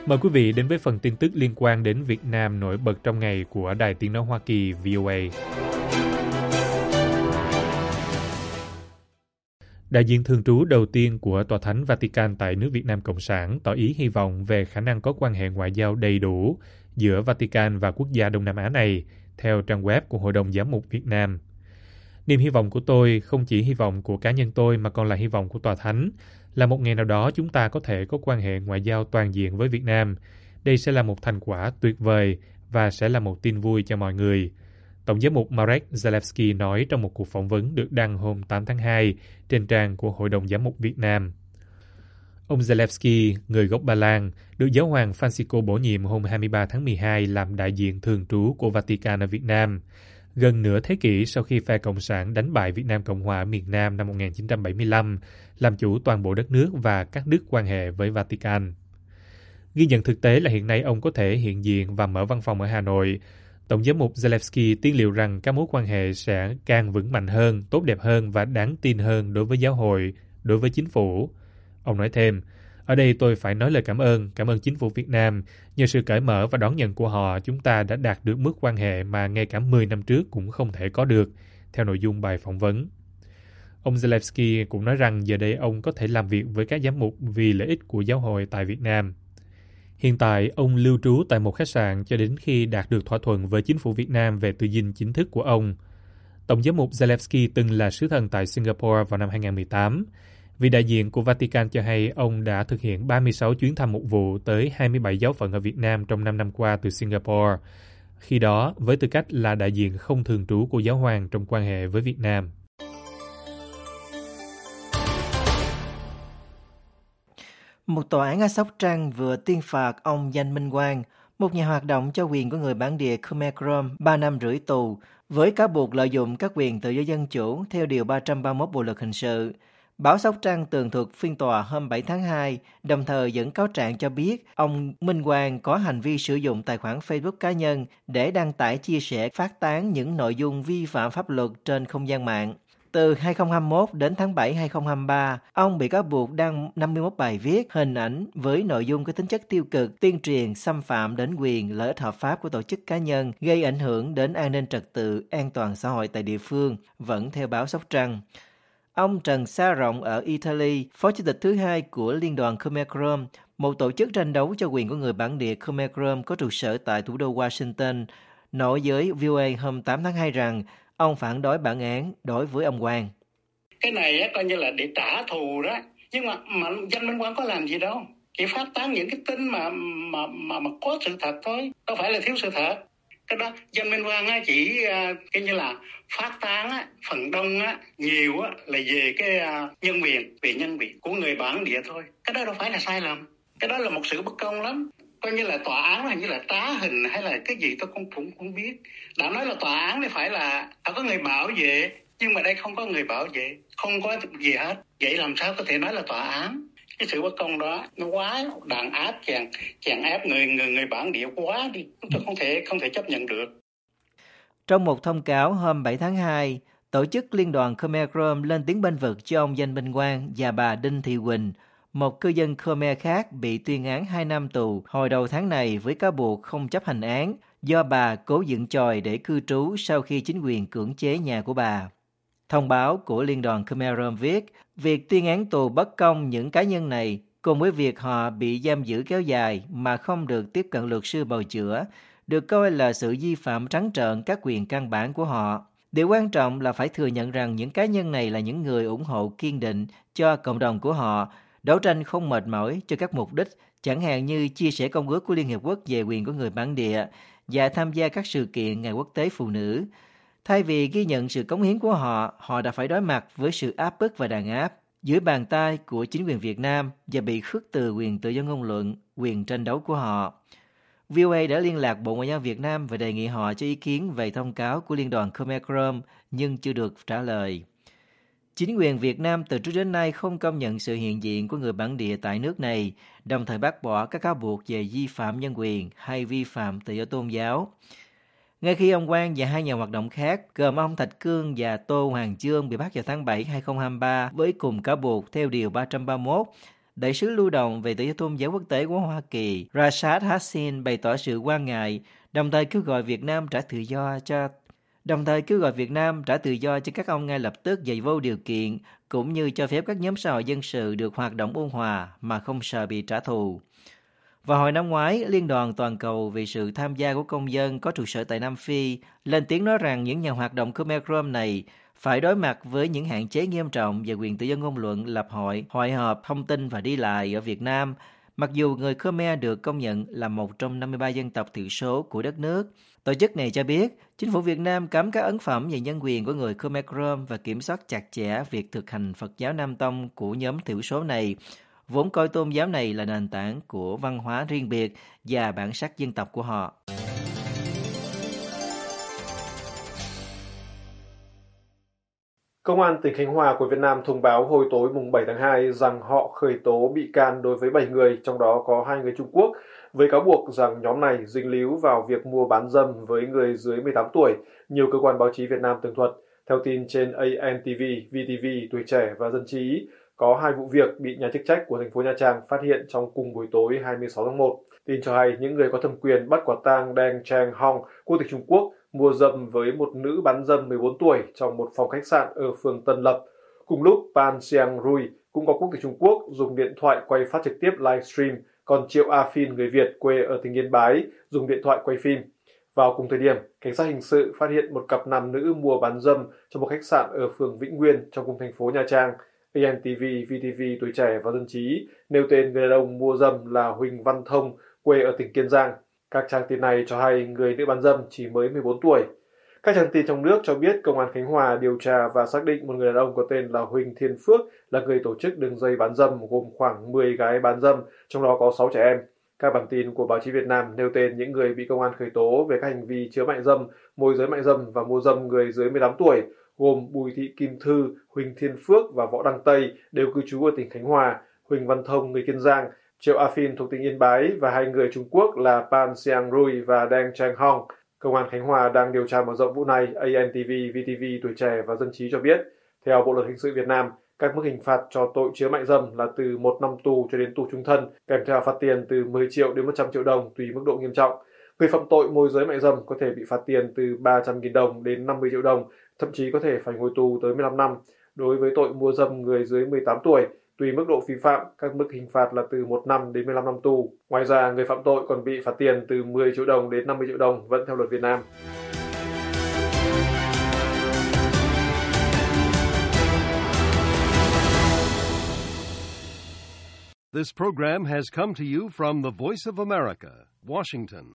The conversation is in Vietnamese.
Mời quý vị đến với phần tin tức liên quan đến Việt Nam nổi bật trong ngày của Đài Tiếng nói Hoa Kỳ VOA. Đại diện thường trú đầu tiên của Tòa Thánh Vatican tại nước Việt Nam Cộng sản tỏ ý hy vọng về khả năng có quan hệ ngoại giao đầy đủ giữa Vatican và quốc gia Đông Nam Á này, theo trang web của Hội đồng Giám mục Việt Nam. Niềm hy vọng của tôi không chỉ hy vọng của cá nhân tôi mà còn là hy vọng của Tòa Thánh, là một ngày nào đó chúng ta có thể có quan hệ ngoại giao toàn diện với Việt Nam. Đây sẽ là một thành quả tuyệt vời và sẽ là một tin vui cho mọi người. Tổng giám mục Marek Zalewski nói trong một cuộc phỏng vấn được đăng hôm 8 tháng 2 trên trang của Hội đồng Giám mục Việt Nam. Ông Zalewski, người gốc Ba Lan, được Giáo hoàng Francisco bổ nhiệm hôm 23 tháng 12 làm đại diện thường trú của Vatican ở Việt Nam, gần nửa thế kỷ sau khi phe Cộng sản đánh bại Việt Nam Cộng hòa ở miền Nam năm 1975, làm chủ toàn bộ đất nước và cắt đứt quan hệ với Vatican. Ghi nhận thực tế là hiện nay ông có thể hiện diện và mở văn phòng ở Hà Nội. Tổng giám mục Zalewski tiên liệu rằng các mối quan hệ sẽ càng vững mạnh hơn, tốt đẹp hơn và đáng tin hơn đối với giáo hội, đối với chính phủ. Ông nói thêm, ở đây tôi phải nói lời cảm ơn chính phủ Việt Nam. Nhờ sự cởi mở và đón nhận của họ, chúng ta đã đạt được mức quan hệ mà ngay cả 10 năm trước cũng không thể có được, theo nội dung bài phỏng vấn. Ông Zalewski cũng nói rằng giờ đây ông có thể làm việc với các giám mục vì lợi ích của giáo hội tại Việt Nam. Hiện tại, ông lưu trú tại một khách sạn cho đến khi đạt được thỏa thuận với chính phủ Việt Nam về tư dinh chính thức của ông. Tổng giám mục Zalewski từng là sứ thần tại Singapore vào năm 2018. Vị đại diện của Vatican cho hay ông đã thực hiện 36 chuyến thăm mục vụ tới 27 giáo phận ở Việt Nam trong 5 năm qua từ Singapore. Khi đó, với tư cách là đại diện không thường trú của giáo hoàng trong quan hệ với Việt Nam. Một tòa án ở Sóc Trăng vừa tuyên phạt ông Danh Minh Quang, một nhà hoạt động cho quyền của người bản địa Khmer Krom, 3 năm rưỡi tù, với cáo buộc lợi dụng các quyền tự do dân chủ theo Điều 331 Bộ Luật Hình sự. Báo Sóc Trăng tường thuật phiên tòa hôm 7 tháng 2, đồng thời dẫn cáo trạng cho biết ông Minh Quang có hành vi sử dụng tài khoản Facebook cá nhân để đăng tải, chia sẻ, phát tán những nội dung vi phạm pháp luật trên không gian mạng. Từ 2021 đến tháng 7 2023, ông bị cáo buộc đăng 51 bài viết, hình ảnh với nội dung có tính chất tiêu cực, tuyên truyền, xâm phạm đến quyền lợi ích hợp pháp của tổ chức cá nhân, gây ảnh hưởng đến an ninh trật tự, an toàn xã hội tại địa phương, vẫn theo báo Sóc Trăng. Ông Trần Sa Rộng ở Italy, phó chủ tịch thứ hai của Liên đoàn Khmer Krom, một tổ chức tranh đấu cho quyền của người bản địa Khmer Krom có trụ sở tại thủ đô Washington, nói với VOA hôm 8 tháng 2 rằng ông phản đối bản án đối với ông Quang. Cái này á, coi như là để trả thù đó, nhưng mà Danh Minh Quang có làm gì đâu, chỉ phát tán những cái tin mà có sự thật thôi, đâu phải là thiếu sự thật. Cái đó Danh Minh Quang á, chỉ cái như là phát tán á, phần đông á, nhiều á, là về cái nhân quyền của người bản địa thôi. Cái đó đâu phải là sai lầm, cái đó là một sự bất công lắm. Coi như là tòa án hình như là trá hình hay là cái gì tôi cũng không biết. Đã nói là tòa án thì phải là có người bảo vệ, nhưng mà đây không có người bảo vệ, không có gì hết. Vậy làm sao có thể nói là tòa án? Cái sự bất công đó nó quá đàn áp, chèn ép người bản địa quá đi, chúng tôi không thể chấp nhận được. Trong một thông cáo hôm 7 tháng 2, tổ chức Liên đoàn Khmer Krom lên tiếng bênh vực cho ông Danh Minh Quang và bà Đinh Thị Quỳnh, một cư dân Khmer khác bị tuyên án 2 năm tù hồi đầu tháng này với cáo buộc không chấp hành án do bà cố dựng chòi để cư trú sau khi chính quyền cưỡng chế nhà của bà. Thông báo của Liên đoàn Khmer Krom viết, việc tuyên án tù bất công những cá nhân này cùng với việc họ bị giam giữ kéo dài mà không được tiếp cận luật sư bào chữa, được coi là sự vi phạm trắng trợn các quyền căn bản của họ. Điều quan trọng là phải thừa nhận rằng những cá nhân này là những người ủng hộ kiên định cho cộng đồng của họ, đấu tranh không mệt mỏi cho các mục đích, chẳng hạn như chia sẻ công ước của Liên Hiệp Quốc về quyền của người bản địa và tham gia các sự kiện Ngày Quốc tế Phụ nữ. Thay vì ghi nhận sự cống hiến của họ, họ đã phải đối mặt với sự áp bức và đàn áp dưới bàn tay của chính quyền Việt Nam và bị khước từ quyền tự do ngôn luận, quyền tranh đấu của họ. VOA đã liên lạc Bộ Ngoại giao Việt Nam và đề nghị họ cho ý kiến về thông cáo của Liên đoàn Khmer Krom nhưng chưa được trả lời. Chính quyền Việt Nam từ trước đến nay không công nhận sự hiện diện của người bản địa tại nước này, đồng thời bác bỏ các cáo buộc về vi phạm nhân quyền hay vi phạm tự do tôn giáo. Ngay khi ông Quang và 2 nhà hoạt động khác, gồm ông Thạch Cương và Tô Hoàng Chương bị bắt vào tháng 7 2023 với cùng cáo buộc theo Điều 331, Đại sứ lưu động về tự do tôn giáo quốc tế của Hoa Kỳ Rashad Hassin bày tỏ sự quan ngại, đồng thời kêu gọi Việt Nam trả tự do cho các ông ngay lập tức và vô điều kiện, cũng như cho phép các nhóm xã hội dân sự được hoạt động ôn hòa mà không sợ bị trả thù. Vào hồi năm ngoái, Liên đoàn Toàn cầu vì sự tham gia của công dân có trụ sở tại Nam Phi lên tiếng nói rằng những nhà hoạt động Khmer Krom này phải đối mặt với những hạn chế nghiêm trọng về quyền tự do ngôn luận, lập hội, hội họp, thông tin và đi lại ở Việt Nam, mặc dù người Khmer được công nhận là một trong 53 dân tộc thiểu số của đất nước. Tổ chức này cho biết, chính phủ Việt Nam cấm các ấn phẩm về nhân quyền của người Khmer Krom và kiểm soát chặt chẽ việc thực hành Phật giáo Nam Tông của nhóm thiểu số này, vốn coi tôn giáo này là nền tảng của văn hóa riêng biệt và bản sắc dân tộc của họ. Công an tỉnh Khánh Hòa của Việt Nam thông báo hồi tối mùng 7 tháng 2 rằng họ khởi tố bị can đối với 7 người, trong đó có 2 người Trung Quốc, với cáo buộc rằng nhóm này dính líu vào việc mua bán dâm với người dưới 18 tuổi, nhiều cơ quan báo chí Việt Nam tường thuật. Theo tin trên ANTV, VTV, Tuổi Trẻ và Dân trí, có 2 vụ việc bị nhà chức trách của thành phố Nha Trang phát hiện trong cùng buổi tối 26 tháng 1. Tin cho hay những người có thẩm quyền bắt quả tang Deng Chang Hong, quốc tịch Trung Quốc, mua dâm với một nữ bán dâm 14 tuổi trong một phòng khách sạn ở phường Tân Lập. Cùng lúc, Pan Xiang Rui, cũng có quốc tịch Trung Quốc, dùng điện thoại quay phát trực tiếp livestream, còn Triệu A Phin, người Việt quê ở tỉnh Yên Bái, dùng điện thoại quay phim. Vào cùng thời điểm, cảnh sát hình sự phát hiện một cặp nam nữ mua bán dâm trong một khách sạn ở phường Vĩnh Nguyên trong cùng thành phố Nha Trang. ANTV, VTV, Tuổi Trẻ và Dân trí nêu tên người đàn ông mua dâm là Huỳnh Văn Thông, quê ở tỉnh Kiên Giang. Các trang tin này cho hay người nữ bán dâm chỉ mới 14 tuổi. Các trang tin trong nước cho biết Công an Khánh Hòa điều tra và xác định một người đàn ông có tên là Huỳnh Thiên Phước là người tổ chức đường dây bán dâm gồm khoảng 10 gái bán dâm, trong đó có 6 trẻ em. Các bản tin của báo chí Việt Nam nêu tên những người bị công an khởi tố về các hành vi chứa mại dâm, môi giới mại dâm và mua dâm người dưới 18 tuổi, gồm Bùi Thị Kim Thư, Huỳnh Thiên Phước và Võ Đăng Tây, đều cư trú ở tỉnh Khánh Hòa, Huỳnh Văn Thông, người Kiên Giang, Triệu A Phin thuộc tỉnh Yên Bái và 2 người Trung Quốc là Pan Xiang Rui và Deng Chang Hong. Công an Khánh Hòa đang điều tra mở rộng vụ này, ANTV, VTV, Tuổi Trẻ và Dân trí cho biết. Theo Bộ luật hình sự Việt Nam, các mức hình phạt cho tội chứa mại dâm là từ 1 năm tù cho đến tù trung thân, kèm theo phạt tiền từ 10 triệu đến 100 triệu đồng tùy mức độ nghiêm trọng. Người phạm tội môi giới mại dâm có thể bị phạt tiền từ 300.000 đồng đến 50 triệu đồng, thậm chí có thể phải ngồi tù tới 15 năm. Đối với tội mua dâm người dưới 18 tuổi, tùy mức độ vi phạm, các mức hình phạt là từ 1 năm đến 15 năm tù. Ngoài ra, người phạm tội còn bị phạt tiền từ 10 triệu đồng đến 50 triệu đồng, vẫn theo luật Việt Nam. This program has come to you from the Voice of America, Washington.